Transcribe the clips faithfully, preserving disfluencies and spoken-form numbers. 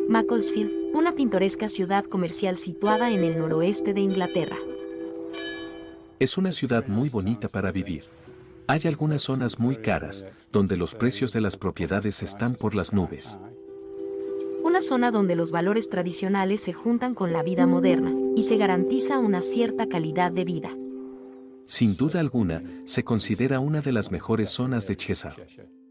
Macclesfield, una pintoresca ciudad comercial situada en el noroeste de Inglaterra. Es una ciudad muy bonita para vivir. Hay algunas zonas muy caras, donde los precios de las propiedades están por las nubes. Una zona donde los valores tradicionales se juntan con la vida moderna, y se garantiza una cierta calidad de vida. Sin duda alguna, se considera una de las mejores zonas de Cheshire.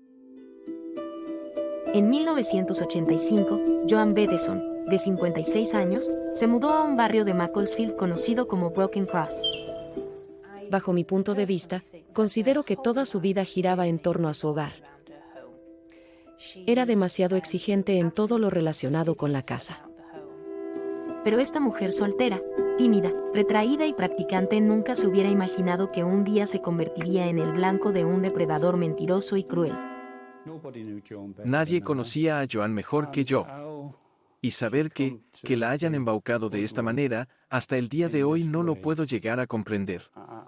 En mil novecientos ochenta y cinco, Joan Bedeson, de cincuenta y seis años, se mudó a un barrio de Macclesfield conocido como Broken Cross. Bajo mi punto de vista, considero que toda su vida giraba en torno a su hogar. Era demasiado exigente en todo lo relacionado con la casa. Pero esta mujer soltera, tímida, retraída y practicante nunca se hubiera imaginado que un día se convertiría en el blanco de un depredador mentiroso y cruel. Nadie conocía a Joan mejor que yo. Y saber que, que la hayan embaucado de esta manera, hasta el día de hoy no lo puedo llegar a comprender.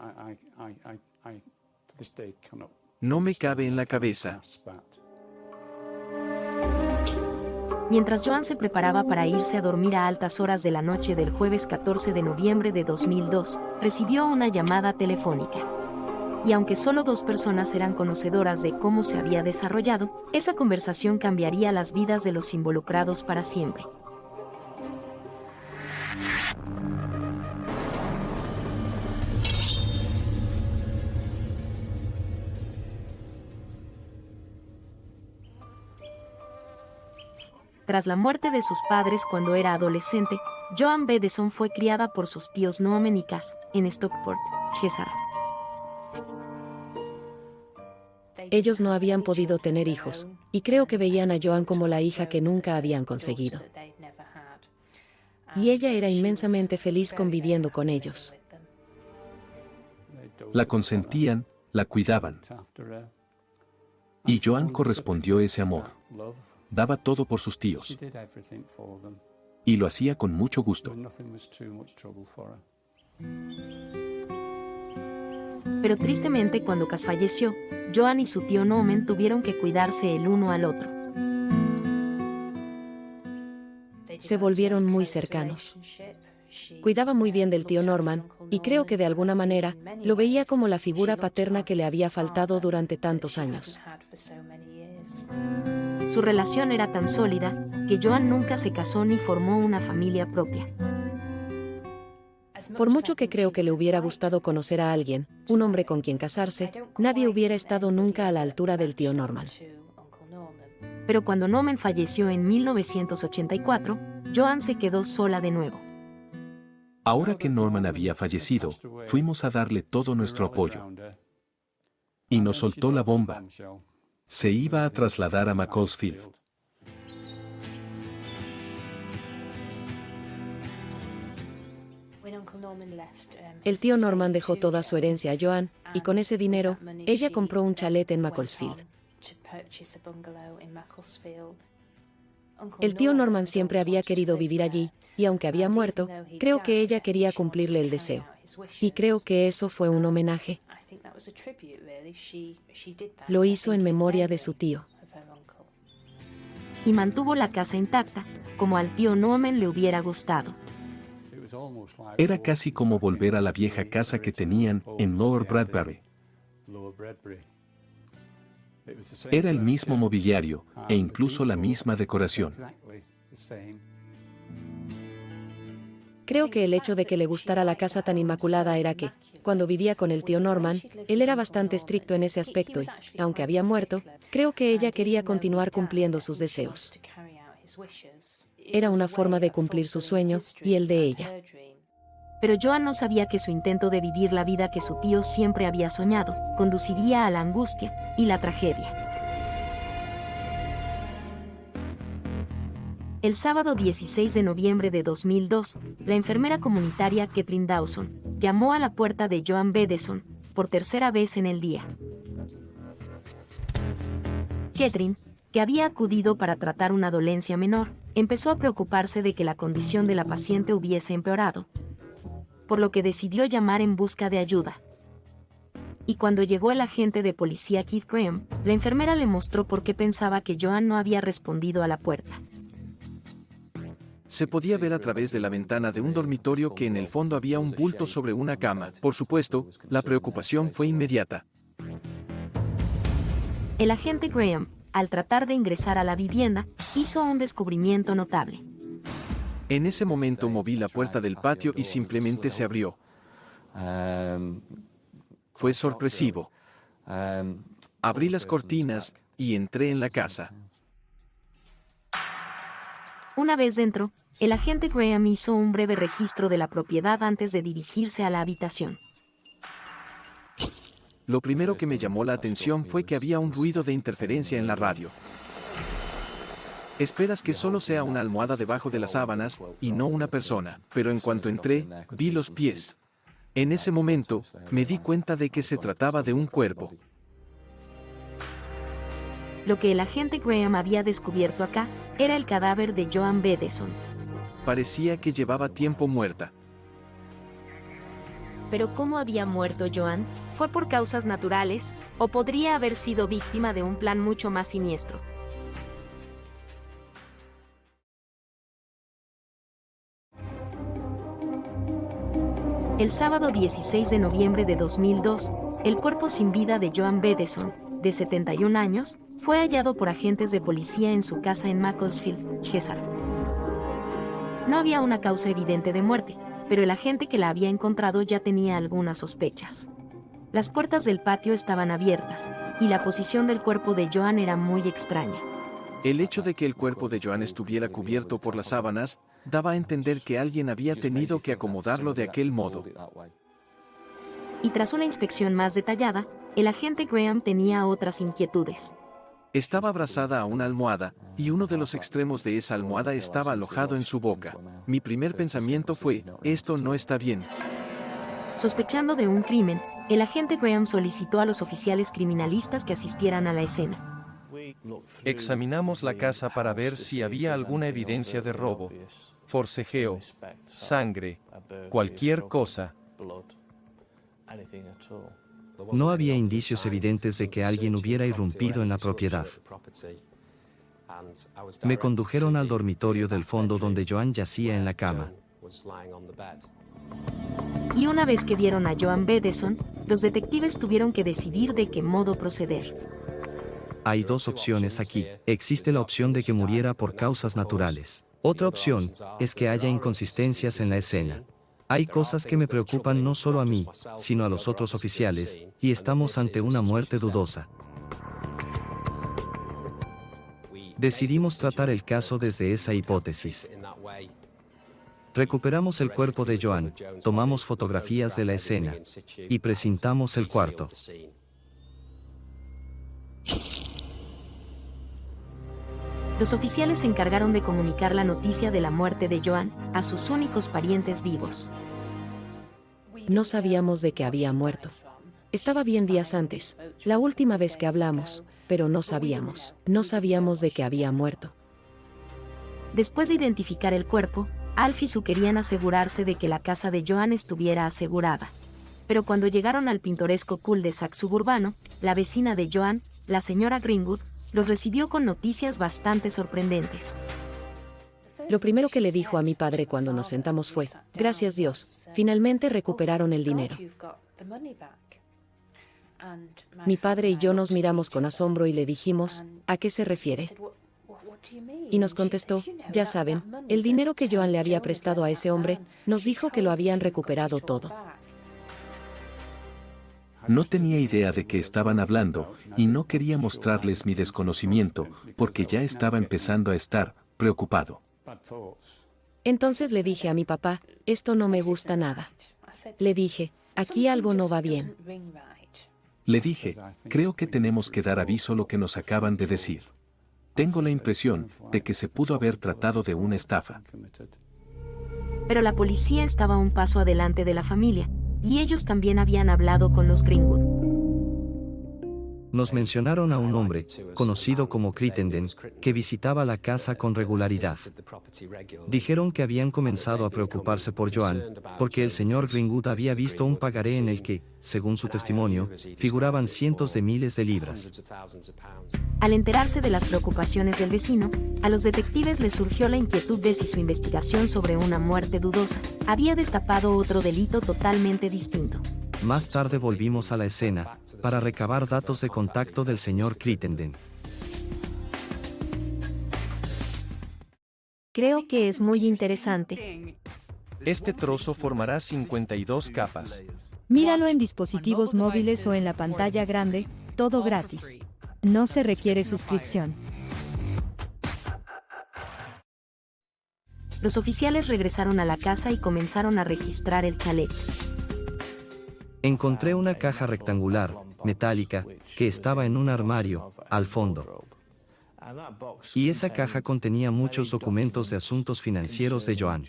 No me cabe en la cabeza. Mientras Joan se preparaba para irse a dormir a altas horas de la noche del jueves catorce de noviembre de dos mil dos, recibió una llamada telefónica. Y aunque solo dos personas eran conocedoras de cómo se había desarrollado, esa conversación cambiaría las vidas de los involucrados para siempre. Tras la muerte de sus padres cuando era adolescente, Joan Bedeson fue criada por sus tíos Noomen y Cass, en Stockport, Cheshire. Ellos no habían podido tener hijos, y creo que veían a Joan como la hija que nunca habían conseguido. Y ella era inmensamente feliz conviviendo con ellos. La consentían, la cuidaban. Y Joan correspondió ese amor. Daba todo por sus tíos. Y lo hacía con mucho gusto. Pero tristemente cuando Cass falleció, Joan y su tío Noomen tuvieron que cuidarse el uno al otro. Se volvieron muy cercanos. Cuidaba muy bien del tío Norman, y creo que de alguna manera, lo veía como la figura paterna que le había faltado durante tantos años. Su relación era tan sólida, que Joan nunca se casó ni formó una familia propia. Por mucho que creo que le hubiera gustado conocer a alguien, un hombre con quien casarse, nadie hubiera estado nunca a la altura del tío Norman. Pero cuando Noomen falleció en mil novecientos ochenta y cuatro, Joan se quedó sola de nuevo. Ahora que Norman había fallecido, fuimos a darle todo nuestro apoyo. Y nos soltó la bomba. Se iba a trasladar a Macclesfield. El tío Norman dejó toda su herencia a Joan, y con ese dinero, ella compró un chalet en Macclesfield. El tío Norman siempre había querido vivir allí, y aunque había muerto, creo que ella quería cumplirle el deseo. Y creo que eso fue un homenaje. Lo hizo en memoria de su tío. Y mantuvo la casa intacta, como al tío Noomen le hubiera gustado. Era casi como volver a la vieja casa que tenían en Lower Bradbury. Era el mismo mobiliario, e incluso la misma decoración. Creo que el hecho de que le gustara la casa tan inmaculada era que, cuando vivía con el tío Norman, él era bastante estricto en ese aspecto y, aunque había muerto, creo que ella quería continuar cumpliendo sus deseos. Era una forma de cumplir su sueño, y el de ella. Pero Joan no sabía que su intento de vivir la vida que su tío siempre había soñado, conduciría a la angustia y la tragedia. El sábado dieciséis de noviembre de dos mil dos, la enfermera comunitaria Catherine Dawson llamó a la puerta de Joan Bedeson por tercera vez en el día. Catherine, que había acudido para tratar una dolencia menor, empezó a preocuparse de que la condición de la paciente hubiese empeorado, por lo que decidió llamar en busca de ayuda. Y cuando llegó el agente de policía Keith Graham, la enfermera le mostró por qué pensaba que Joan no había respondido a la puerta. Se podía ver a través de la ventana de un dormitorio que en el fondo había un bulto sobre una cama. Por supuesto, la preocupación fue inmediata. El agente Graham, al tratar de ingresar a la vivienda, hizo un descubrimiento notable. En ese momento moví la puerta del patio y simplemente se abrió. Fue sorpresivo. Abrí las cortinas y entré en la casa. Una vez dentro, el agente Graham hizo un breve registro de la propiedad antes de dirigirse a la habitación. Lo primero que me llamó la atención fue que había un ruido de interferencia en la radio. Esperas que solo sea una almohada debajo de las sábanas y no una persona, pero en cuanto entré, vi los pies. En ese momento, me di cuenta de que se trataba de un cuerpo. Lo que el agente Graham había descubierto acá era el cadáver de Joan Bedeson. Parecía que llevaba tiempo muerta. Pero ¿cómo había muerto Joan? ¿Fue por causas naturales o podría haber sido víctima de un plan mucho más siniestro? El sábado dieciséis de noviembre de dos mil dos, el cuerpo sin vida de Joan Bedeson, de setenta y un años, fue hallado por agentes de policía en su casa en Macclesfield, Cheshire. No había una causa evidente de muerte, pero el agente que la había encontrado ya tenía algunas sospechas. Las puertas del patio estaban abiertas, y la posición del cuerpo de Joan era muy extraña. El hecho de que el cuerpo de Joan estuviera cubierto por las sábanas daba a entender que alguien había tenido que acomodarlo de aquel modo. Y tras una inspección más detallada, el agente Graham tenía otras inquietudes. Estaba abrazada a una almohada, y uno de los extremos de esa almohada estaba alojado en su boca. Mi primer pensamiento fue, esto no está bien. Sospechando de un crimen, el agente Graham solicitó a los oficiales criminalistas que asistieran a la escena. Examinamos la casa para ver si había alguna evidencia de robo, forcejeo, sangre, cualquier cosa. No había indicios evidentes de que alguien hubiera irrumpido en la propiedad. Me condujeron al dormitorio del fondo donde Joan yacía en la cama. Y una vez que vieron a Joan Bedeson, los detectives tuvieron que decidir de qué modo proceder. Hay dos opciones aquí. Existe la opción de que muriera por causas naturales. Otra opción es que haya inconsistencias en la escena. Hay cosas que me preocupan no solo a mí, sino a los otros oficiales, y estamos ante una muerte dudosa. Decidimos tratar el caso desde esa hipótesis. Recuperamos el cuerpo de Joan, tomamos fotografías de la escena, y precintamos el cuarto. Los oficiales se encargaron de comunicar la noticia de la muerte de Joan a sus únicos parientes vivos. No sabíamos de que había muerto. Estaba bien días antes, la última vez que hablamos, pero no sabíamos, no sabíamos de que había muerto. Después de identificar el cuerpo, Alf y Sue querían asegurarse de que la casa de Joan estuviera asegurada. Pero cuando llegaron al pintoresco cul-de-sac suburbano, la vecina de Joan, la señora Greenwood, los recibió con noticias bastante sorprendentes. Lo primero que le dijo a mi padre cuando nos sentamos fue, gracias Dios, finalmente recuperaron el dinero. Mi padre y yo nos miramos con asombro y le dijimos, ¿a qué se refiere? Y nos contestó, ya saben, el dinero que Joan le había prestado a ese hombre, nos dijo que lo habían recuperado todo. No tenía idea de qué estaban hablando, y no quería mostrarles mi desconocimiento, porque ya estaba empezando a estar preocupado. Entonces le dije a mi papá, esto no me gusta nada. Le dije, aquí algo no va bien. Le dije, creo que tenemos que dar aviso a lo que nos acaban de decir. Tengo la impresión de que se pudo haber tratado de una estafa. Pero la policía estaba un paso adelante de la familia, y ellos también habían hablado con los Greenwood. Nos mencionaron a un hombre, conocido como Crittenden, que visitaba la casa con regularidad. Dijeron que habían comenzado a preocuparse por Joan, porque el señor Greenwood había visto un pagaré en el que, según su testimonio, figuraban cientos de miles de libras. Al enterarse de las preocupaciones del vecino, a los detectives les surgió la inquietud de si su investigación sobre una muerte dudosa había destapado otro delito totalmente distinto. Más tarde volvimos a la escena, para recabar datos de contacto del señor Crittenden. Creo que es muy interesante. Este trozo formará cincuenta y dos capas. Míralo en dispositivos móviles o en la pantalla grande, todo gratis. No se requiere suscripción. Los oficiales regresaron a la casa y comenzaron a registrar el chalet. Encontré una caja rectangular, metálica, que estaba en un armario, al fondo. Y esa caja contenía muchos documentos de asuntos financieros de Joan.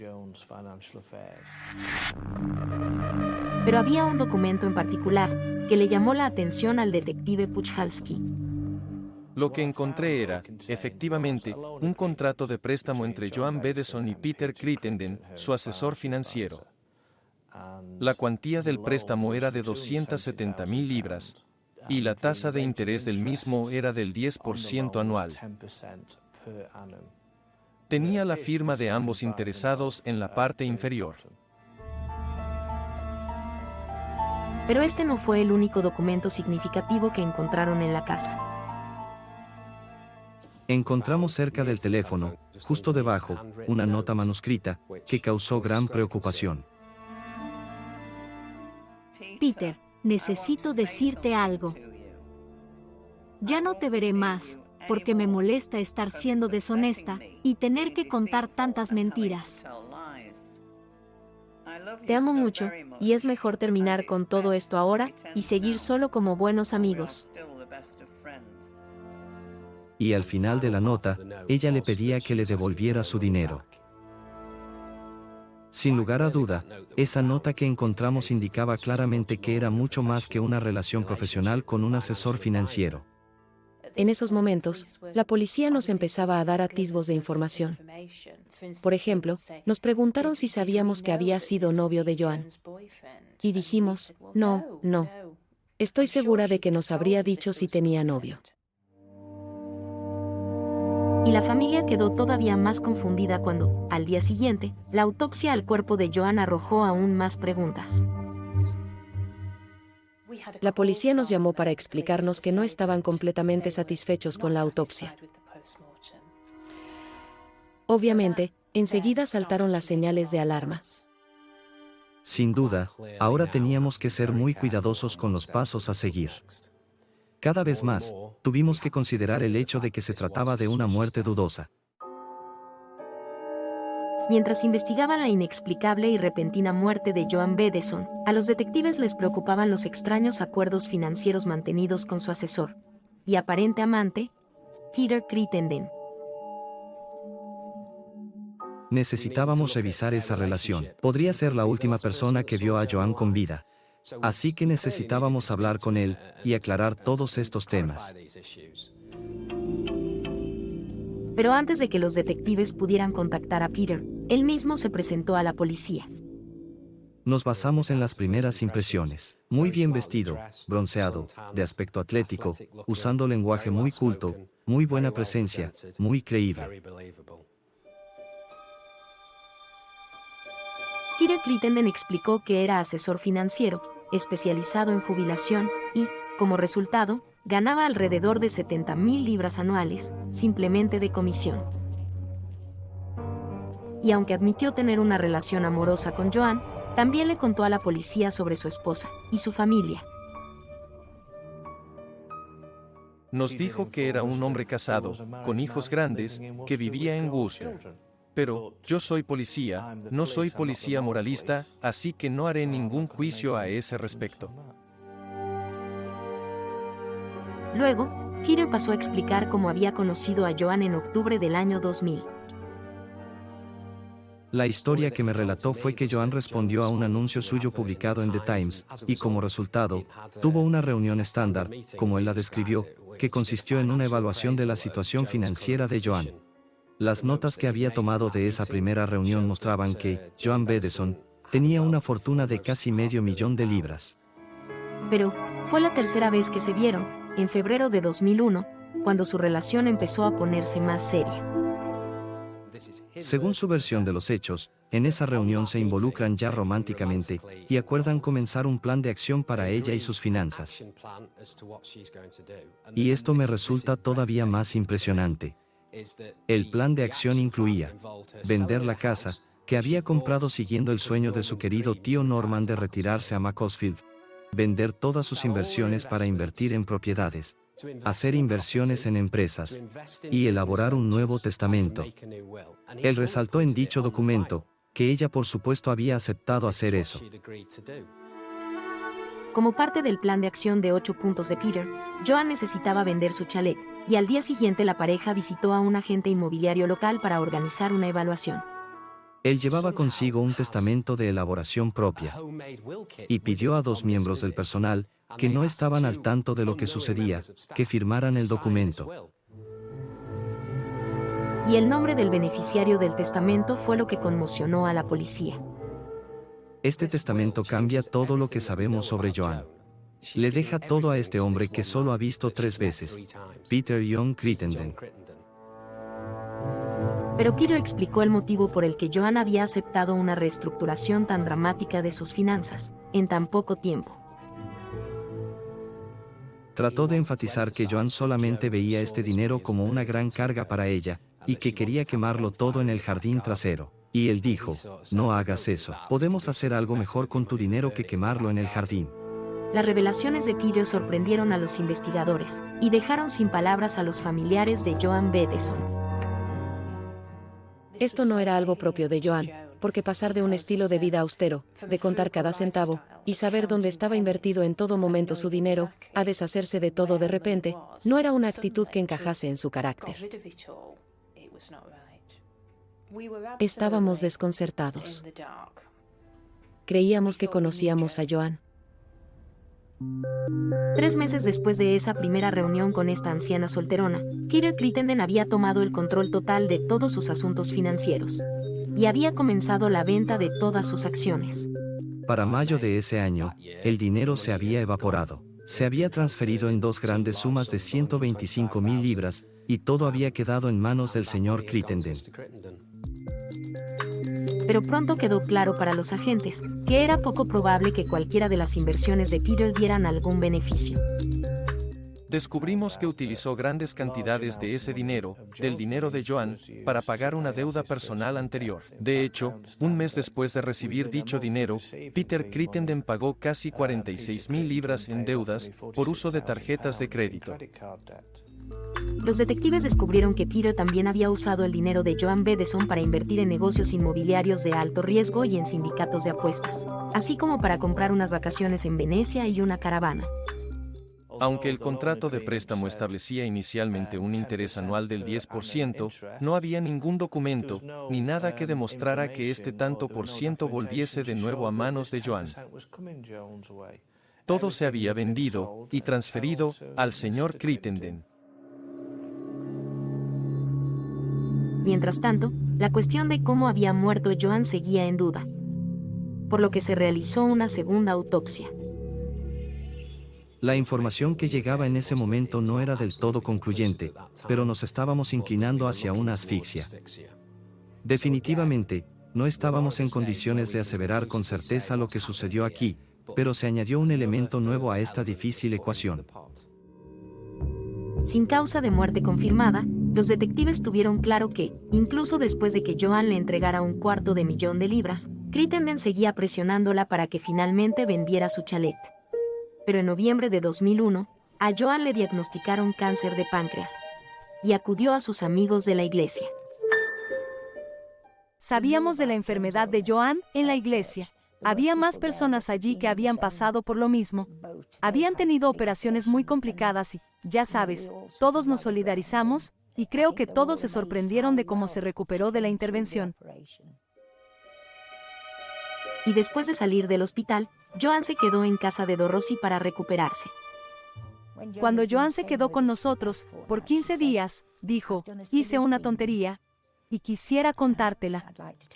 Pero había un documento en particular que le llamó la atención al detective Puchalski. Lo que encontré era, efectivamente, un contrato de préstamo entre Joan Bedeson y Peter Crittenden, su asesor financiero. La cuantía del préstamo era de doscientas setenta mil libras, y la tasa de interés del mismo era del diez por ciento anual. Tenía la firma de ambos interesados en la parte inferior. Pero este no fue el único documento significativo que encontraron en la casa. Encontramos cerca del teléfono, justo debajo, una nota manuscrita, que causó gran preocupación. Peter, necesito decirte algo. Ya no te veré más, porque me molesta estar siendo deshonesta y tener que contar tantas mentiras. Te amo mucho, y es mejor terminar con todo esto ahora y seguir solo como buenos amigos. Y al final de la nota, ella le pedía que le devolviera su dinero. Sin lugar a duda, esa nota que encontramos indicaba claramente que era mucho más que una relación profesional con un asesor financiero. En esos momentos, la policía nos empezaba a dar atisbos de información. Por ejemplo, nos preguntaron si sabíamos que había sido novio de Joan. Y dijimos, no, no. Estoy segura de que nos habría dicho si tenía novio. Y la familia quedó todavía más confundida cuando, al día siguiente, la autopsia al cuerpo de Joan arrojó aún más preguntas. La policía nos llamó para explicarnos que no estaban completamente satisfechos con la autopsia. Obviamente, enseguida saltaron las señales de alarma. Sin duda, ahora teníamos que ser muy cuidadosos con los pasos a seguir. Cada vez más, tuvimos que considerar el hecho de que se trataba de una muerte dudosa. Mientras investigaban la inexplicable y repentina muerte de Joan Bedeson, a los detectives les preocupaban los extraños acuerdos financieros mantenidos con su asesor y aparente amante, Peter Crittenden. Necesitábamos revisar esa relación. Podría ser la última persona que vio a Joan con vida. Así que necesitábamos hablar con él y aclarar todos estos temas. Pero antes de que los detectives pudieran contactar a Peter, él mismo se presentó a la policía. Nos basamos en las primeras impresiones. Muy bien vestido, bronceado, de aspecto atlético, usando lenguaje muy culto, muy buena presencia, muy creíble. Peter Crittenden explicó que era asesor financiero, especializado en jubilación, y, como resultado, ganaba alrededor de setenta mil libras anuales, simplemente de comisión. Y aunque admitió tener una relación amorosa con Joan, también le contó a la policía sobre su esposa y su familia. Nos dijo que era un hombre casado, con hijos grandes, que vivía en Worcester. Pero, yo soy policía, no soy policía moralista, así que no haré ningún juicio a ese respecto. Luego, Peter pasó a explicar cómo había conocido a Joan en octubre del año dos mil. La historia que me relató fue que Joan respondió a un anuncio suyo publicado en The Times, y como resultado, tuvo una reunión estándar, como él la describió, que consistió en una evaluación de la situación financiera de Joan. Las notas que había tomado de esa primera reunión mostraban que Joan Bedeson tenía una fortuna de casi medio millón de libras. Pero fue la tercera vez que se vieron, en febrero de dos mil uno, cuando su relación empezó a ponerse más seria. Según su versión de los hechos, en esa reunión se involucran ya románticamente y acuerdan comenzar un plan de acción para ella y sus finanzas. Y esto me resulta todavía más impresionante. El plan de acción incluía vender la casa que había comprado siguiendo el sueño de su querido tío Norman de retirarse a Macclesfield, vender todas sus inversiones para invertir en propiedades, hacer inversiones en empresas y elaborar un nuevo testamento. Él resaltó en dicho documento que ella por supuesto había aceptado hacer eso. Como parte del plan de acción de ocho puntos de Peter, Joan necesitaba vender su chalet, y al día siguiente la pareja visitó a un agente inmobiliario local para organizar una evaluación. Él llevaba consigo un testamento de elaboración propia y pidió a dos miembros del personal, que no estaban al tanto de lo que sucedía, que firmaran el documento. Y el nombre del beneficiario del testamento fue lo que conmocionó a la policía. Este testamento cambia todo lo que sabemos sobre Joan. Le deja todo a este hombre que solo ha visto tres veces, Peter John Crittenden. Pero Peter explicó el motivo por el que Joan había aceptado una reestructuración tan dramática de sus finanzas, en tan poco tiempo. Trató de enfatizar que Joan solamente veía este dinero como una gran carga para ella, y que quería quemarlo todo en el jardín trasero. Y él dijo, no hagas eso, podemos hacer algo mejor con tu dinero que quemarlo en el jardín. Las revelaciones de Peter sorprendieron a los investigadores, y dejaron sin palabras a los familiares de Joan Bedeson. Esto no era algo propio de Joan, porque pasar de un estilo de vida austero, de contar cada centavo, y saber dónde estaba invertido en todo momento su dinero, a deshacerse de todo de repente, no era una actitud que encajase en su carácter. Estábamos desconcertados. Creíamos que conocíamos a Joan. Tres meses después de esa primera reunión con esta anciana solterona, Peter Crittenden había tomado el control total de todos sus asuntos financieros. Y había comenzado la venta de todas sus acciones. Para mayo de ese año, el dinero se había evaporado. Se había transferido en dos grandes sumas de ciento veinticinco mil libras, y todo había quedado en manos del señor Crittenden. Pero pronto quedó claro para los agentes que era poco probable que cualquiera de las inversiones de Peter dieran algún beneficio. Descubrimos que utilizó grandes cantidades de ese dinero, del dinero de Joan, para pagar una deuda personal anterior. De hecho, un mes después de recibir dicho dinero, Peter Crittenden pagó casi cuarenta y seis mil libras en deudas por uso de tarjetas de crédito. Los detectives descubrieron que Peter también había usado el dinero de Joan Bedeson para invertir en negocios inmobiliarios de alto riesgo y en sindicatos de apuestas, así como para comprar unas vacaciones en Venecia y una caravana. Aunque el contrato de préstamo establecía inicialmente un interés anual del diez por ciento, no había ningún documento, ni nada que demostrara que este tanto por ciento volviese de nuevo a manos de Joan. Todo se había vendido y transferido al señor Crittenden. Mientras tanto, la cuestión de cómo había muerto Joan seguía en duda, por lo que se realizó una segunda autopsia. La información que llegaba en ese momento no era del todo concluyente, pero nos estábamos inclinando hacia una asfixia. Definitivamente, no estábamos en condiciones de aseverar con certeza lo que sucedió aquí, pero se añadió un elemento nuevo a esta difícil ecuación. Sin causa de muerte confirmada, los detectives tuvieron claro que, incluso después de que Joan le entregara un cuarto de millón de libras, Crittenden seguía presionándola para que finalmente vendiera su chalet. Pero en noviembre de dos mil uno, a Joan le diagnosticaron cáncer de páncreas, y acudió a sus amigos de la iglesia. Sabíamos de la enfermedad de Joan en la iglesia. Había más personas allí que habían pasado por lo mismo. Habían tenido operaciones muy complicadas y, ya sabes, todos nos solidarizamos, y creo que todos se sorprendieron de cómo se recuperó de la intervención. Y después de salir del hospital, Joan se quedó en casa de Dorothy para recuperarse. Cuando Joan se quedó con nosotros por quince días, dijo, hice una tontería y quisiera contártela.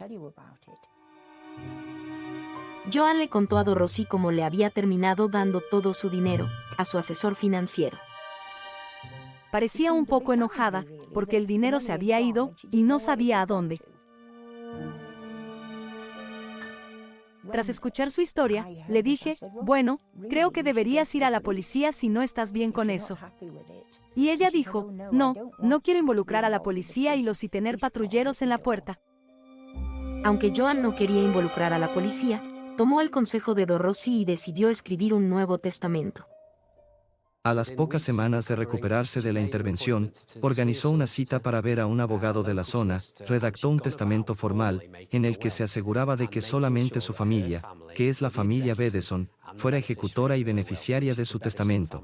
Joan le contó a Dorothy cómo le había terminado dando todo su dinero a su asesor financiero. Parecía un poco enojada porque el dinero se había ido y no sabía a dónde. Tras escuchar su historia, le dije, bueno, creo que deberías ir a la policía si no estás bien con eso. Y ella dijo, no, no quiero involucrar a la policía y los y tener patrulleros en la puerta. Aunque Joan no quería involucrar a la policía, tomó el consejo de Dorothy y decidió escribir un nuevo testamento. A las pocas semanas de recuperarse de la intervención, organizó una cita para ver a un abogado de la zona, redactó un testamento formal, en el que se aseguraba de que solamente su familia, que es la familia Bedeson, fuera ejecutora y beneficiaria de su testamento.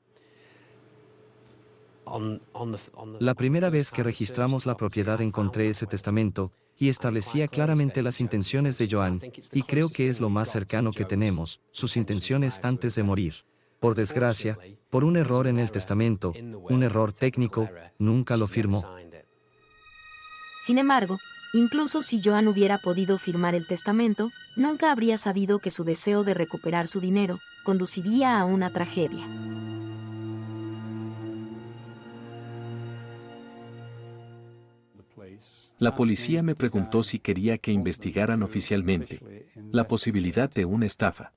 La primera vez que registramos la propiedad encontré ese testamento, y establecía claramente las intenciones de Joan, y creo que es lo más cercano que tenemos, sus intenciones antes de morir. Por desgracia, por un error en el testamento, un error técnico, nunca lo firmó. Sin embargo, incluso si Joan hubiera podido firmar el testamento, nunca habría sabido que su deseo de recuperar su dinero conduciría a una tragedia. La policía me preguntó si quería que investigaran oficialmente la posibilidad de una estafa.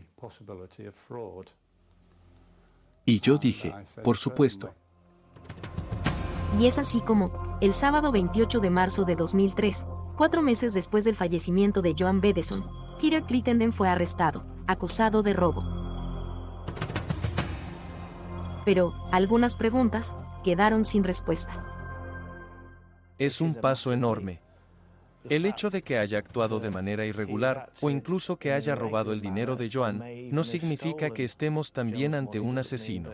Y yo dije, por supuesto. Y es así como, el sábado veintiocho de marzo de dos mil tres, cuatro meses después del fallecimiento de Joan Bedeson, Peter Crittenden fue arrestado, acusado de robo. Pero, algunas preguntas quedaron sin respuesta. Es un paso enorme. El hecho de que haya actuado de manera irregular, o incluso que haya robado el dinero de Joan, no significa que estemos también ante un asesino.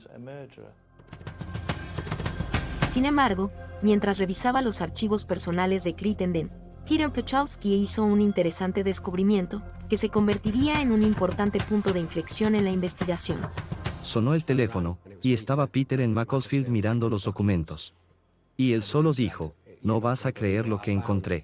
Sin embargo, mientras revisaba los archivos personales de Crittenden, Peter Pachowski hizo un interesante descubrimiento, que se convertiría en un importante punto de inflexión en la investigación. Sonó el teléfono, y estaba Peter en Macclesfield mirando los documentos. Y él solo dijo, no vas a creer lo que encontré.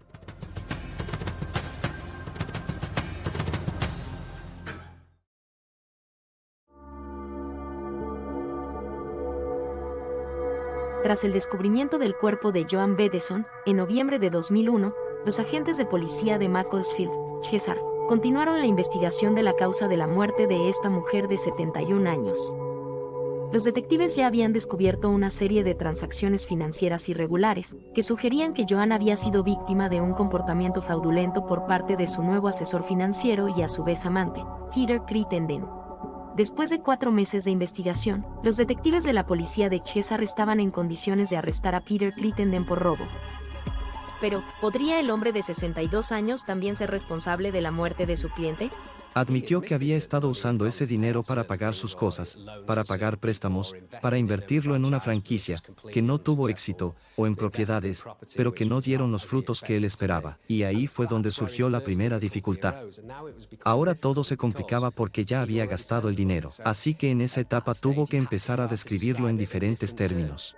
Tras el descubrimiento del cuerpo de Joan Bedeson, en noviembre de dos mil uno, los agentes de policía de Macclesfield, Cheshire, continuaron la investigación de la causa de la muerte de esta mujer de setenta y un años. Los detectives ya habían descubierto una serie de transacciones financieras irregulares, que sugerían que Joan había sido víctima de un comportamiento fraudulento por parte de su nuevo asesor financiero y a su vez amante, Peter Crittenden. Después de cuatro meses de investigación, los detectives de la policía de Cheshire estaban en condiciones de arrestar a Peter Crittenden por robo. Pero, ¿podría el hombre de sesenta y dos años también ser responsable de la muerte de su cliente? Admitió que había estado usando ese dinero para pagar sus cosas, para pagar préstamos, para invertirlo en una franquicia, que no tuvo éxito, o en propiedades, pero que no dieron los frutos que él esperaba, y ahí fue donde surgió la primera dificultad. Ahora todo se complicaba porque ya había gastado el dinero, así que en esa etapa tuvo que empezar a describirlo en diferentes términos.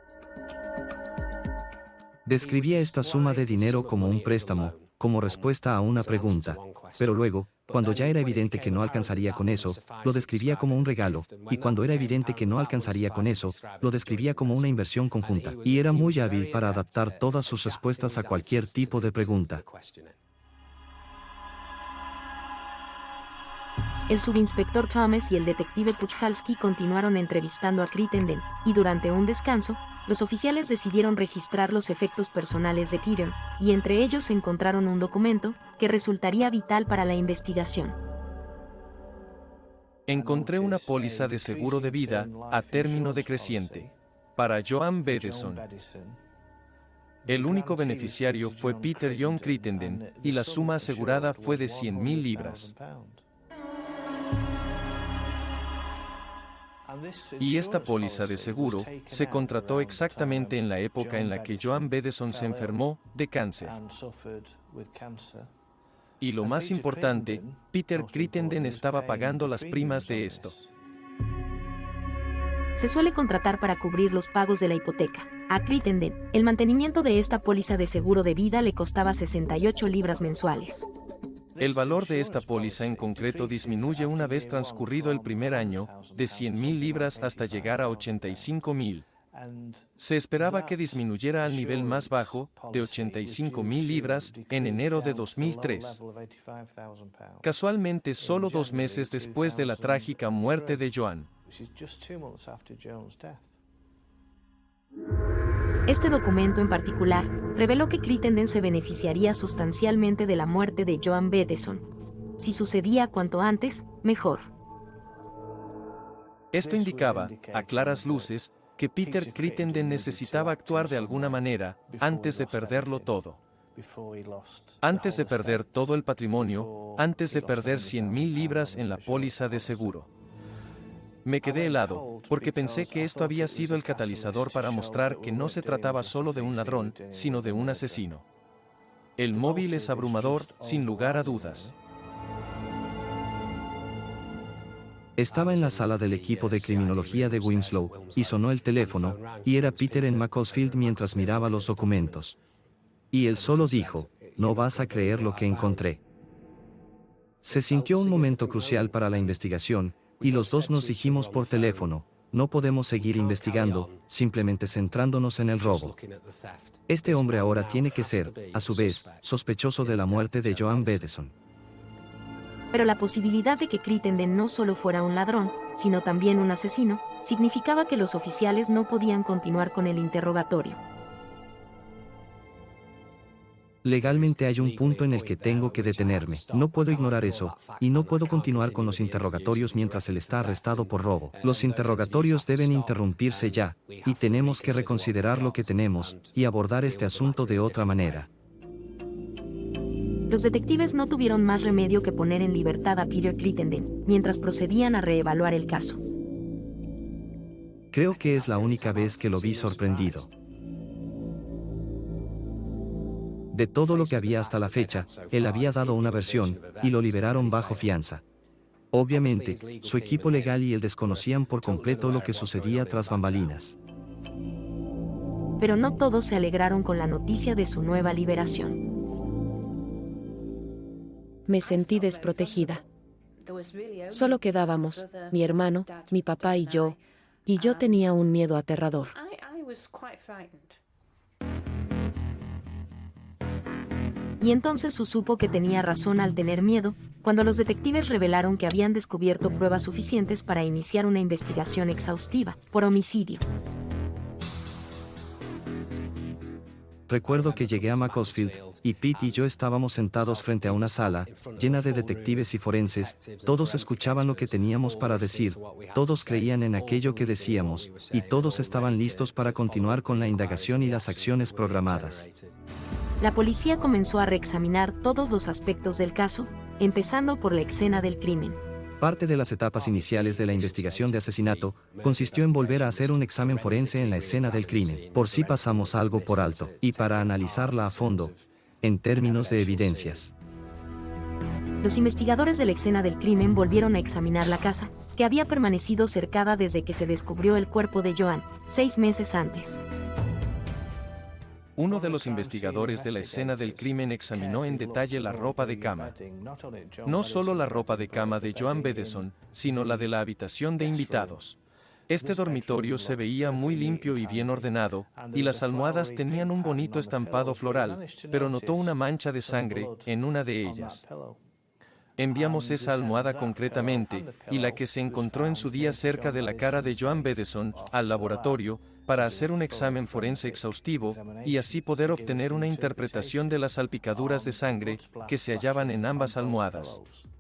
Describía esta suma de dinero como un préstamo, como respuesta a una pregunta, pero luego, cuando ya era evidente que no alcanzaría con eso, lo describía como un regalo, y cuando era evidente que no alcanzaría con eso, lo describía como una inversión conjunta, y era muy hábil para adaptar todas sus respuestas a cualquier tipo de pregunta. El subinspector Thomas y el detective Puchalski continuaron entrevistando a Crittenden, y durante un descanso, los oficiales decidieron registrar los efectos personales de Peter, y entre ellos encontraron un documento que resultaría vital para la investigación. Encontré una póliza de seguro de vida a término decreciente para Joan Bedeson. El único beneficiario fue Peter John Crittenden, y la suma asegurada fue de cien mil libras. Y esta póliza de seguro se contrató exactamente en la época en la que Joan Bedeson se enfermó de cáncer. Y lo más importante, Peter Crittenden estaba pagando las primas de esto. Se suele contratar para cubrir los pagos de la hipoteca. A Crittenden, el mantenimiento de esta póliza de seguro de vida le costaba sesenta y ocho libras mensuales. El valor de esta póliza en concreto disminuye una vez transcurrido el primer año, de cien mil libras hasta llegar a ochenta y cinco mil. Se esperaba que disminuyera al nivel más bajo, de ochenta y cinco mil libras, en enero de dos mil tres. Casualmente, solo dos meses después de la trágica muerte de Joan. Este documento en particular reveló que Crittenden se beneficiaría sustancialmente de la muerte de Joan Bedeson. Si sucedía cuanto antes, mejor. Esto indicaba, a claras luces, que Peter Crittenden necesitaba actuar de alguna manera, antes de perderlo todo. Antes de perder todo el patrimonio, antes de perder cien mil libras en la póliza de seguro. Me quedé helado, porque pensé que esto había sido el catalizador para mostrar que no se trataba solo de un ladrón, sino de un asesino. El móvil es abrumador, sin lugar a dudas. Estaba en la sala del equipo de criminología de Winslow, y sonó el teléfono, y era Peter en Macclesfield mientras miraba los documentos. Y él solo dijo, "No vas a creer lo que encontré". Se sintió un momento crucial para la investigación, y los dos nos dijimos por teléfono, no podemos seguir investigando, simplemente centrándonos en el robo. Este hombre ahora tiene que ser, a su vez, sospechoso de la muerte de Joan Bedeson. Pero la posibilidad de que Crittenden no solo fuera un ladrón, sino también un asesino, significaba que los oficiales no podían continuar con el interrogatorio. Legalmente hay un punto en el que tengo que detenerme, no puedo ignorar eso, y no puedo continuar con los interrogatorios mientras él está arrestado por robo. Los interrogatorios deben interrumpirse ya, y tenemos que reconsiderar lo que tenemos, y abordar este asunto de otra manera. Los detectives no tuvieron más remedio que poner en libertad a Peter Crittenden, mientras procedían a reevaluar el caso. Creo que es la única vez que lo vi sorprendido. De todo lo que había hasta la fecha, él había dado una versión, y lo liberaron bajo fianza. Obviamente, su equipo legal y él desconocían por completo lo que sucedía tras bambalinas. Pero no todos se alegraron con la noticia de su nueva liberación. Me sentí desprotegida. Solo quedábamos, mi hermano, mi papá y yo, y yo tenía un miedo aterrador. Y entonces Sue supo que tenía razón al tener miedo, cuando los detectives revelaron que habían descubierto pruebas suficientes para iniciar una investigación exhaustiva, por homicidio. Recuerdo que llegué a Macclesfield, y Pete y yo estábamos sentados frente a una sala, llena de detectives y forenses, todos escuchaban lo que teníamos para decir, todos creían en aquello que decíamos, y todos estaban listos para continuar con la indagación y las acciones programadas. La policía comenzó a reexaminar todos los aspectos del caso, empezando por la escena del crimen. Parte de las etapas iniciales de la investigación de asesinato consistió en volver a hacer un examen forense en la escena del crimen, por si pasamos algo por alto, y para analizarla a fondo, en términos de evidencias. Los investigadores de la escena del crimen volvieron a examinar la casa, que había permanecido cercada desde que se descubrió el cuerpo de Joan, seis meses antes. Uno de los investigadores de la escena del crimen examinó en detalle la ropa de cama. No solo la ropa de cama de Joan Bedeson, sino la de la habitación de invitados. Este dormitorio se veía muy limpio y bien ordenado, y las almohadas tenían un bonito estampado floral, pero notó una mancha de sangre en una de ellas. Enviamos esa almohada concretamente, y la que se encontró en su día cerca de la cara de Joan Bedeson, al laboratorio, para hacer un examen forense exhaustivo, y así poder obtener una interpretación de las salpicaduras de sangre que se hallaban en ambas almohadas.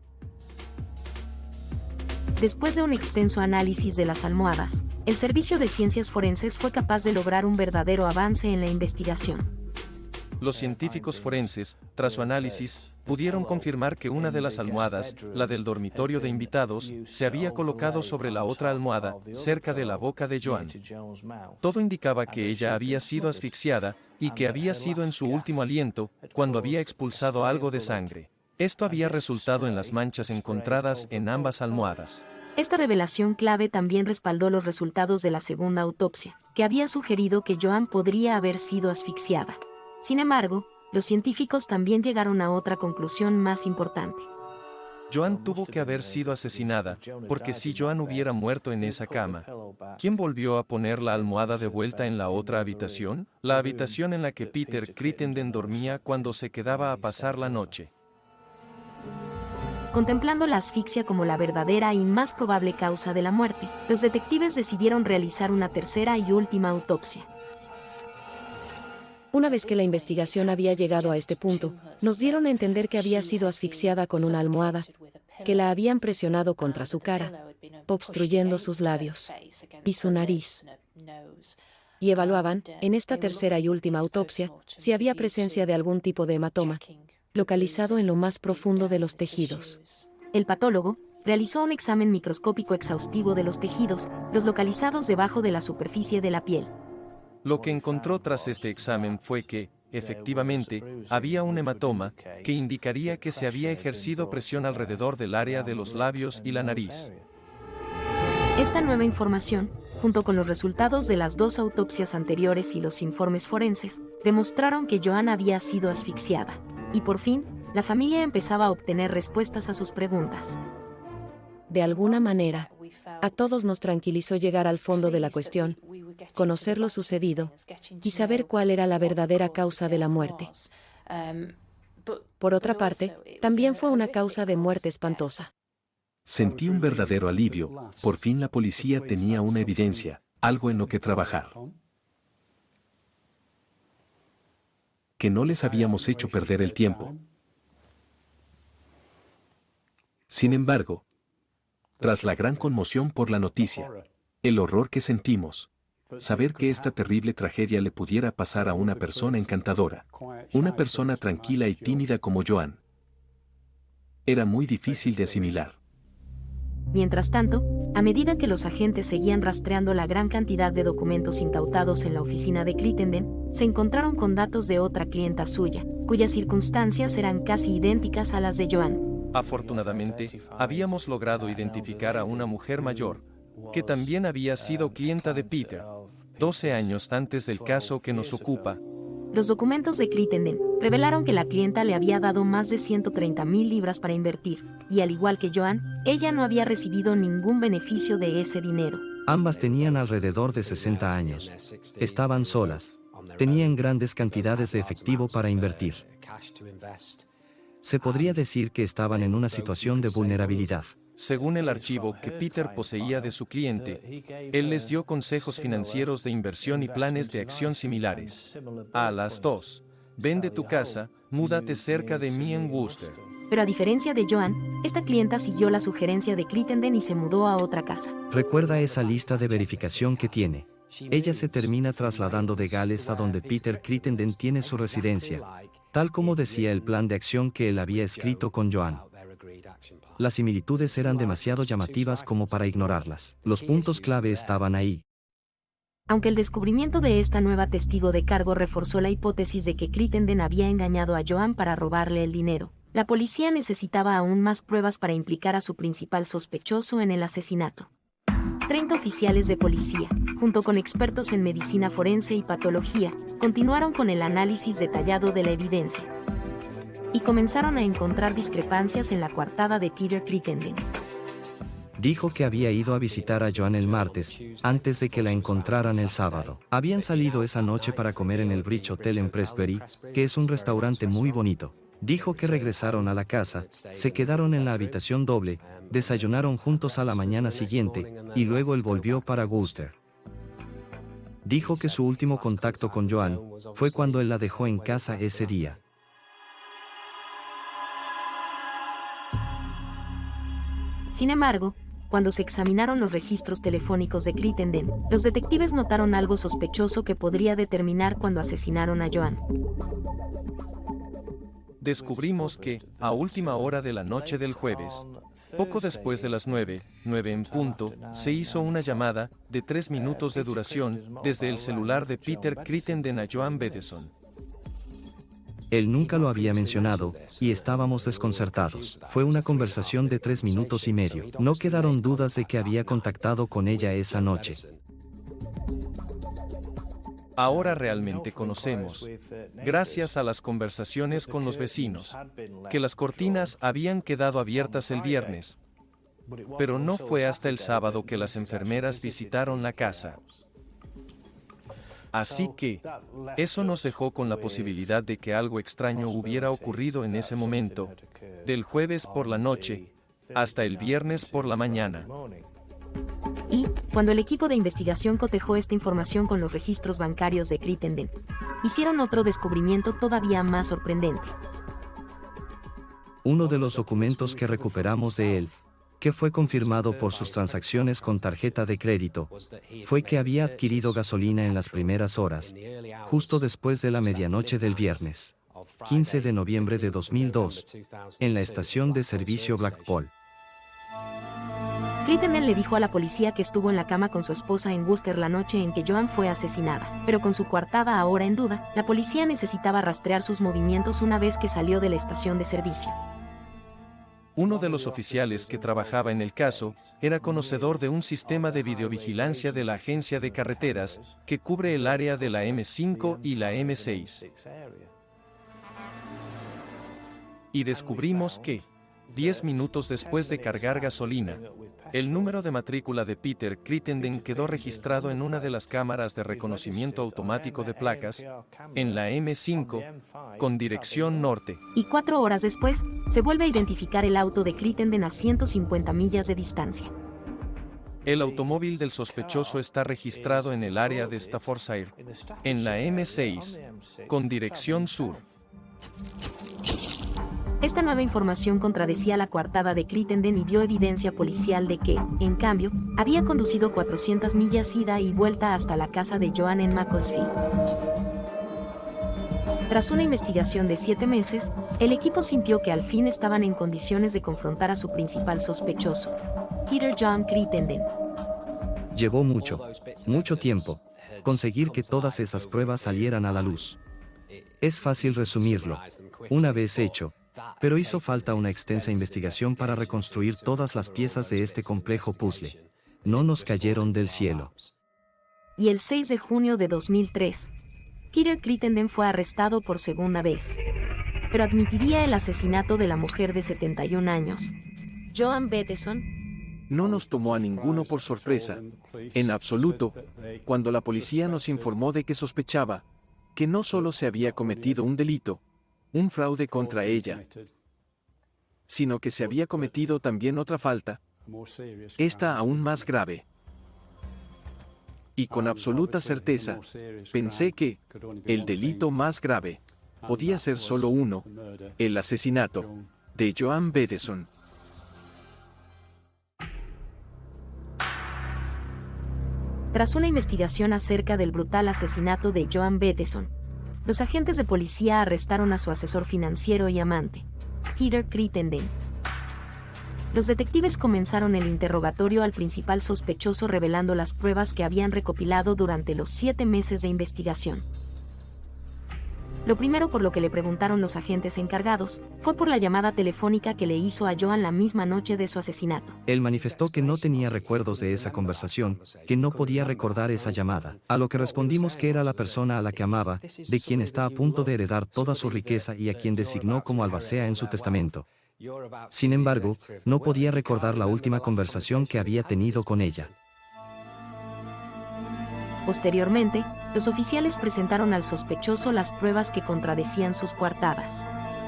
Después de un extenso análisis de las almohadas, el Servicio de Ciencias Forenses fue capaz de lograr un verdadero avance en la investigación. Los científicos forenses, tras su análisis, pudieron confirmar que una de las almohadas, la del dormitorio de invitados, se había colocado sobre la otra almohada, cerca de la boca de Joan. Todo indicaba que ella había sido asfixiada, y que había sido en su último aliento, cuando había expulsado algo de sangre. Esto había resultado en las manchas encontradas en ambas almohadas. Esta revelación clave también respaldó los resultados de la segunda autopsia, que había sugerido que Joan podría haber sido asfixiada. Sin embargo, los científicos también llegaron a otra conclusión más importante. Joan tuvo que haber sido asesinada, porque si Joan hubiera muerto en esa cama, ¿quién volvió a poner la almohada de vuelta en la otra habitación? La habitación en la que Peter Crittenden dormía cuando se quedaba a pasar la noche. Contemplando la asfixia como la verdadera y más probable causa de la muerte, los detectives decidieron realizar una tercera y última autopsia. Una vez que la investigación había llegado a este punto, nos dieron a entender que había sido asfixiada con una almohada, que la habían presionado contra su cara, obstruyendo sus labios y su nariz. Y evaluaban, en esta tercera y última autopsia, si había presencia de algún tipo de hematoma, localizado en lo más profundo de los tejidos. El patólogo realizó un examen microscópico exhaustivo de los tejidos, los localizados debajo de la superficie de la piel. Lo que encontró tras este examen fue que, efectivamente, había un hematoma que indicaría que se había ejercido presión alrededor del área de los labios y la nariz. Esta nueva información, junto con los resultados de las dos autopsias anteriores y los informes forenses, demostraron que Joan había sido asfixiada. Y por fin, la familia empezaba a obtener respuestas a sus preguntas. De alguna manera, a todos nos tranquilizó llegar al fondo de la cuestión, conocer lo sucedido y saber cuál era la verdadera causa de la muerte. Por otra parte, también fue una causa de muerte espantosa. Sentí un verdadero alivio, por fin la policía tenía una evidencia, algo en lo que trabajar. Que no les habíamos hecho perder el tiempo. Sin embargo, tras la gran conmoción por la noticia, el horror que sentimos, saber que esta terrible tragedia le pudiera pasar a una persona encantadora, una persona tranquila y tímida como Joan, era muy difícil de asimilar. Mientras tanto, a medida que los agentes seguían rastreando la gran cantidad de documentos incautados en la oficina de Crittenden, se encontraron con datos de otra clienta suya, cuyas circunstancias eran casi idénticas a las de Joan. Afortunadamente, habíamos logrado identificar a una mujer mayor, que también había sido clienta de Peter, doce años antes del caso que nos ocupa. Los documentos de Crittenden revelaron que la clienta le había dado más de ciento treinta mil libras para invertir, y al igual que Joan, ella no había recibido ningún beneficio de ese dinero. Ambas tenían alrededor de sesenta años. Estaban solas. Tenían grandes cantidades de efectivo para invertir. Se podría decir que estaban en una situación de vulnerabilidad. Según el archivo que Peter poseía de su cliente, él les dio consejos financieros de inversión y planes de acción similares. A las dos, vende tu casa, múdate cerca de mí en Worcester. Pero a diferencia de Joan, esta clienta siguió la sugerencia de Crittenden y se mudó a otra casa. Recuerda esa lista de verificación que tiene. Ella se termina trasladando de Gales a donde Peter Crittenden tiene su residencia, tal como decía el plan de acción que él había escrito con Joan. Las similitudes eran demasiado llamativas como para ignorarlas. Los puntos clave estaban ahí. Aunque el descubrimiento de esta nueva testigo de cargo reforzó la hipótesis de que Crittenden había engañado a Joan para robarle el dinero, la policía necesitaba aún más pruebas para implicar a su principal sospechoso en el asesinato. Treinta oficiales de policía, junto con expertos en medicina forense y patología, continuaron con el análisis detallado de la evidencia. Y comenzaron a encontrar discrepancias en la coartada de Peter Crittenden. Dijo que había ido a visitar a Joan el martes, antes de que la encontraran el sábado. Habían salido esa noche para comer en el Bridge Hotel en Prestbury, que es un restaurante muy bonito. Dijo que regresaron a la casa, se quedaron en la habitación doble, desayunaron juntos a la mañana siguiente, y luego él volvió para Worcester. Dijo que su último contacto con Joan fue cuando él la dejó en casa ese día. Sin embargo, cuando se examinaron los registros telefónicos de Crittenden, los detectives notaron algo sospechoso que podría determinar cuándo asesinaron a Joan. Descubrimos que, a última hora de la noche del jueves, poco después de las nueve, nueve en punto, se hizo una llamada, de tres minutos de duración, desde el celular de Peter Crittenden a Joan Bedeson. Él nunca lo había mencionado, y estábamos desconcertados. Fue una conversación de tres minutos y medio. No quedaron dudas de que había contactado con ella esa noche. Ahora realmente conocemos, gracias a las conversaciones con los vecinos, que las cortinas habían quedado abiertas el viernes, pero no fue hasta el sábado que las enfermeras visitaron la casa. Así que, eso nos dejó con la posibilidad de que algo extraño hubiera ocurrido en ese momento, del jueves por la noche hasta el viernes por la mañana. Y, cuando el equipo de investigación cotejó esta información con los registros bancarios de Crittenden, hicieron otro descubrimiento todavía más sorprendente. Uno de los documentos que recuperamos de él, que fue confirmado por sus transacciones con tarjeta de crédito, fue que había adquirido gasolina en las primeras horas, justo después de la medianoche del viernes, quince de noviembre de dos mil dos, en la estación de servicio Blackpool. Crittenden le dijo a la policía que estuvo en la cama con su esposa en Worcester la noche en que Joan fue asesinada, pero con su coartada ahora en duda, la policía necesitaba rastrear sus movimientos una vez que salió de la estación de servicio. Uno de los oficiales que trabajaba en el caso era conocedor de un sistema de videovigilancia de la agencia de carreteras que cubre el área de la eme cinco y la eme seis. Y descubrimos que, diez minutos después de cargar gasolina, el número de matrícula de Peter Crittenden quedó registrado en una de las cámaras de reconocimiento automático de placas, en la eme cinco, con dirección norte. Y cuatro horas después, se vuelve a identificar el auto de Crittenden a ciento cincuenta millas de distancia. El automóvil del sospechoso está registrado en el área de Staffordshire, en la eme seis, con dirección sur. Esta nueva información contradecía la coartada de Crittenden y dio evidencia policial de que, en cambio, había conducido cuatrocientas millas ida y vuelta hasta la casa de Joan en Macclesfield. Tras una investigación de siete meses, el equipo sintió que al fin estaban en condiciones de confrontar a su principal sospechoso, Peter John Crittenden. Llevó mucho, mucho tiempo, conseguir que todas esas pruebas salieran a la luz. Es fácil resumirlo, una vez hecho, pero hizo falta una extensa investigación para reconstruir todas las piezas de este complejo puzzle. No nos cayeron del cielo. Y el seis de junio de dos mil tres, Peter Crittenden fue arrestado por segunda vez, pero admitiría el asesinato de la mujer de setenta y un años, Joan Bedeson. No nos tomó a ninguno por sorpresa, en absoluto, cuando la policía nos informó de que sospechaba que no solo se había cometido un delito, un fraude contra ella, sino que se había cometido también otra falta, esta aún más grave. Y con absoluta certeza, pensé que el delito más grave podía ser solo uno, el asesinato de Joan Bedeson. Tras una investigación acerca del brutal asesinato de Joan Bedeson, los agentes de policía arrestaron a su asesor financiero y amante, Peter Crittenden. Los detectives comenzaron el interrogatorio al principal sospechoso revelando las pruebas que habían recopilado durante los siete meses de investigación. Lo primero por lo que le preguntaron los agentes encargados fue por la llamada telefónica que le hizo a Joan la misma noche de su asesinato. Él manifestó que no tenía recuerdos de esa conversación, que no podía recordar esa llamada, a lo que respondimos que era la persona a la que amaba, de quien está a punto de heredar toda su riqueza y a quien designó como albacea en su testamento. Sin embargo, no podía recordar la última conversación que había tenido con ella. Posteriormente, los oficiales presentaron al sospechoso las pruebas que contradecían sus coartadas.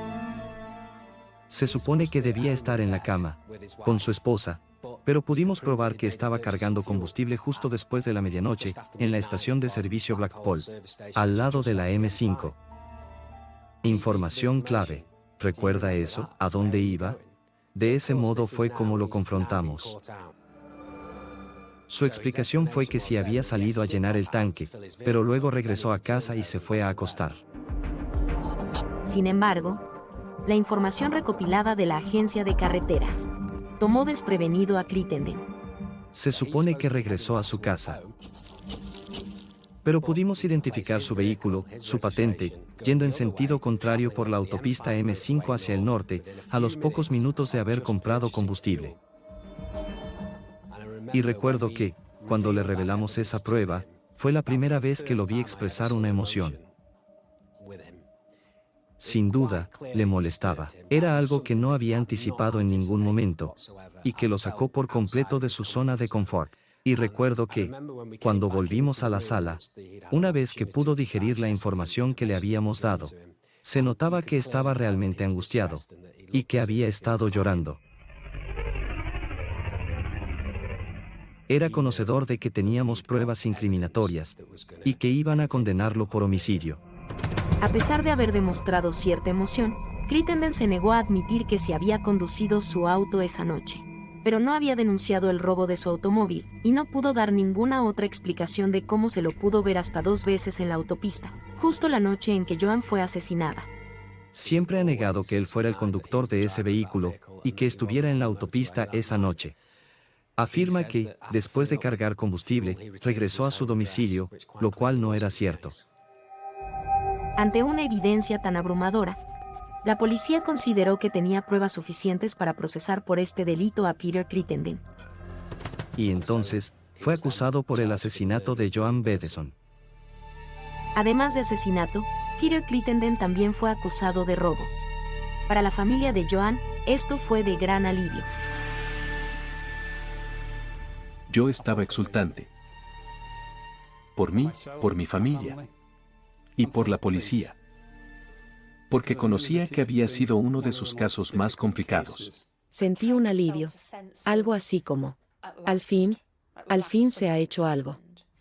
Se supone que debía estar en la cama, con su esposa, pero pudimos probar que estaba cargando combustible justo después de la medianoche, en la estación de servicio Blackpool, al lado de la eme cinco. Información clave. ¿Recuerda eso? ¿A dónde iba? De ese modo fue como lo confrontamos. Su explicación fue que sí había salido a llenar el tanque, pero luego regresó a casa y se fue a acostar. Sin embargo, la información recopilada de la agencia de carreteras tomó desprevenido a Crittenden. Se supone que regresó a su casa. pero pudimos identificar su vehículo, su patente, yendo en sentido contrario por la autopista eme cinco hacia el norte, a los pocos minutos de haber comprado combustible. Y recuerdo que, cuando le revelamos esa prueba, fue la primera vez que lo vi expresar una emoción. Sin duda, le molestaba. Era algo que no había anticipado en ningún momento, y que lo sacó por completo de su zona de confort. Y recuerdo que, cuando volvimos a la sala, una vez que pudo digerir la información que le habíamos dado, se notaba que estaba realmente angustiado, y que había estado llorando. Era conocedor de que teníamos pruebas incriminatorias, y que iban a condenarlo por homicidio. A pesar de haber demostrado cierta emoción, Crittenden se negó a admitir que se había conducido su auto esa noche, pero no había denunciado el robo de su automóvil, y no pudo dar ninguna otra explicación de cómo se lo pudo ver hasta dos veces en la autopista, justo la noche en que Joan fue asesinada. Siempre ha negado que él fuera el conductor de ese vehículo, y que estuviera en la autopista esa noche. Afirma que, después de cargar combustible, regresó a su domicilio, lo cual no era cierto. Ante una evidencia tan abrumadora, la policía consideró que tenía pruebas suficientes para procesar por este delito a Peter Crittenden. Y entonces, fue acusado por el asesinato de Joan Bedeson. Además de asesinato, Peter Crittenden también fue acusado de robo. Para la familia de Joan, esto fue de gran alivio. Yo estaba exultante. Por mí, por mi familia. Y por la policía. Porque conocía que había sido uno de sus casos más complicados. Sentí un alivio. Algo así como, al fin, al fin se ha hecho algo.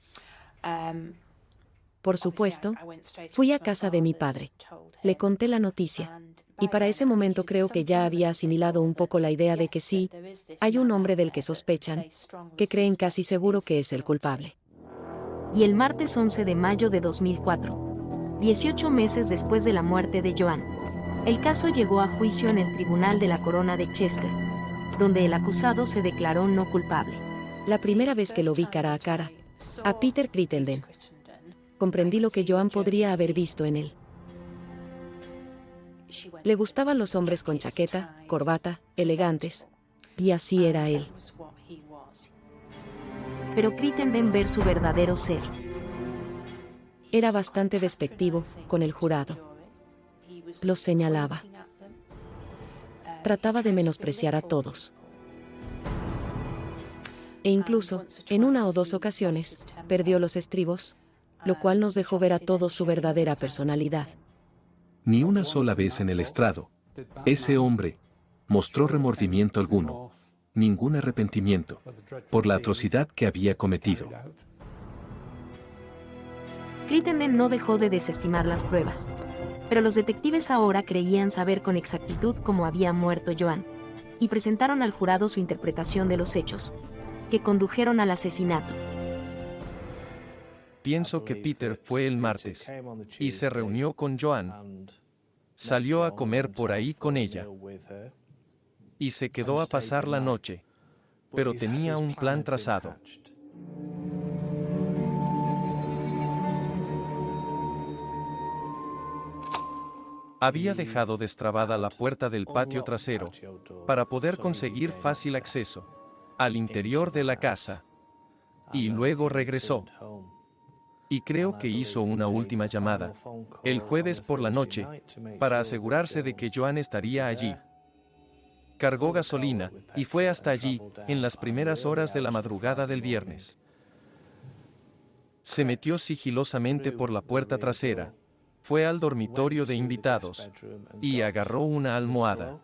Por supuesto, fui a casa de mi padre. Le conté la noticia. Y para ese momento creo que ya había asimilado un poco la idea de que sí, hay un hombre del que sospechan, que creen casi seguro que es el culpable. Y el martes once de mayo de dos mil cuatro, dieciocho meses después de la muerte de Joan, el caso llegó a juicio en el Tribunal de la Corona de Chester, donde el acusado se declaró no culpable. La primera vez que lo vi cara a cara, a Peter Crittenden, comprendí lo que Joan podría haber visto en él. Le gustaban los hombres con chaqueta, corbata, elegantes, y así era él. Pero Crittenden ver su verdadero ser. Era bastante despectivo con el jurado. Los señalaba. Trataba de menospreciar a todos. E incluso, en una o dos ocasiones, perdió los estribos, lo cual nos dejó ver a todos su verdadera personalidad. Ni una sola vez en el estrado, ese hombre mostró remordimiento alguno, ningún arrepentimiento, por la atrocidad que había cometido. Crittenden no dejó de desestimar las pruebas, pero los detectives ahora creían saber con exactitud cómo había muerto Joan, y presentaron al jurado su interpretación de los hechos, que condujeron al asesinato. Pienso que Peter fue el martes, y se reunió con Joan. Salió a comer por ahí con ella, y se quedó a pasar la noche, pero tenía un plan trazado. Había dejado destrabada la puerta del patio trasero, para poder conseguir fácil acceso al interior de la casa, y luego regresó. Y creo que hizo una última llamada, el jueves por la noche, para asegurarse de que Joan estaría allí. Cargó gasolina, y fue hasta allí, en las primeras horas de la madrugada del viernes. Se metió sigilosamente por la puerta trasera, fue al dormitorio de invitados, y agarró una almohada.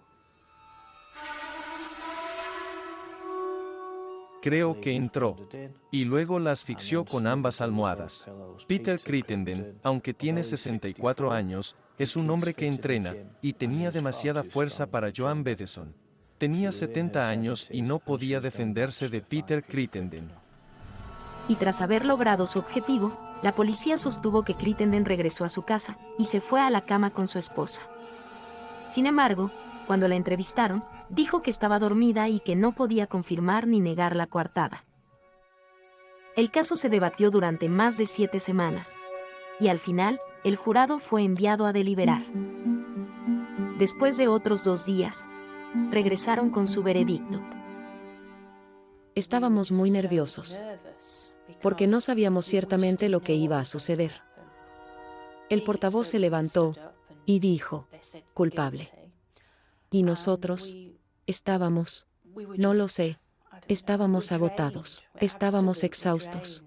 Creo que entró, y luego la asfixió con ambas almohadas. Peter Crittenden, aunque tiene sesenta y cuatro años, es un hombre que entrena, y tenía demasiada fuerza para Joan Bedeson. Tenía setenta años y no podía defenderse de Peter Crittenden. Y tras haber logrado su objetivo, la policía sostuvo que Crittenden regresó a su casa y se fue a la cama con su esposa. Sin embargo, cuando la entrevistaron, dijo que estaba dormida y que no podía confirmar ni negar la coartada. El caso se debatió durante más de siete semanas. Y al final, el jurado fue enviado a deliberar. Después de otros dos días, regresaron con su veredicto. Estábamos muy nerviosos, porque no sabíamos ciertamente lo que iba a suceder. El portavoz se levantó y dijo, culpable. Y nosotros estábamos, no lo sé, estábamos agotados, estábamos exhaustos,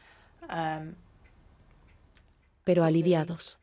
pero aliviados.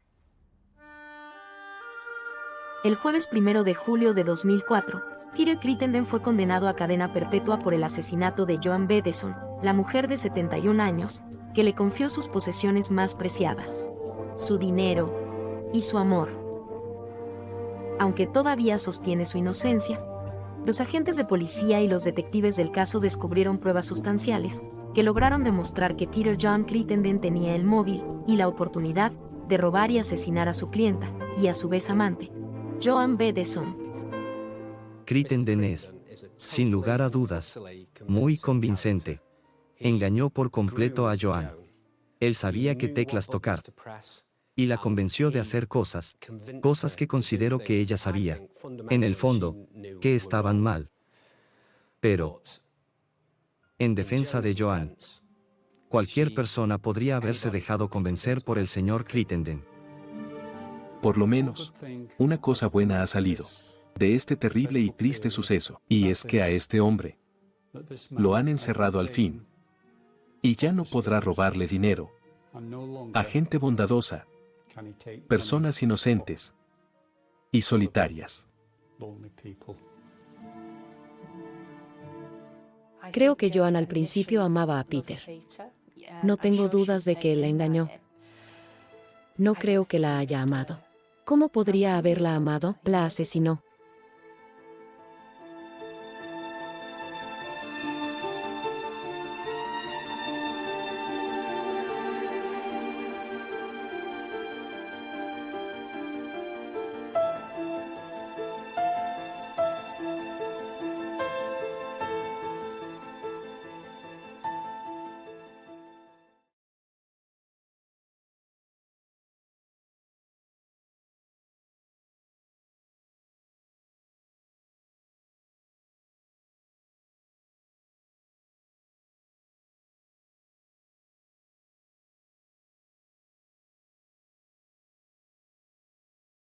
El jueves primero de julio de dos mil cuatro, Peter Crittenden fue condenado a cadena perpetua por el asesinato de Joan Bedeson, la mujer de setenta y un años, que le confió sus posesiones más preciadas, su dinero y su amor. Aunque todavía sostiene su inocencia, los agentes de policía y los detectives del caso descubrieron pruebas sustanciales que lograron demostrar que Peter John Crittenden tenía el móvil y la oportunidad de robar y asesinar a su clienta, y a su vez amante, Joan Bedeson. Crittenden es, sin lugar a dudas, muy convincente. Engañó por completo a Joan. Él sabía qué teclas tocar. Y la convenció de hacer cosas, cosas que considero que ella sabía, en el fondo, que estaban mal. Pero, en defensa de Joan, cualquier persona podría haberse dejado convencer por el señor Crittenden. Por lo menos, una cosa buena ha salido de este terrible y triste suceso, y es que a este hombre lo han encerrado al fin, y ya no podrá robarle dinero a gente bondadosa, personas inocentes y solitarias. Creo que Joan al principio amaba a Peter. No tengo dudas de que él la engañó. No creo que la haya amado. ¿Cómo podría haberla amado? La asesinó.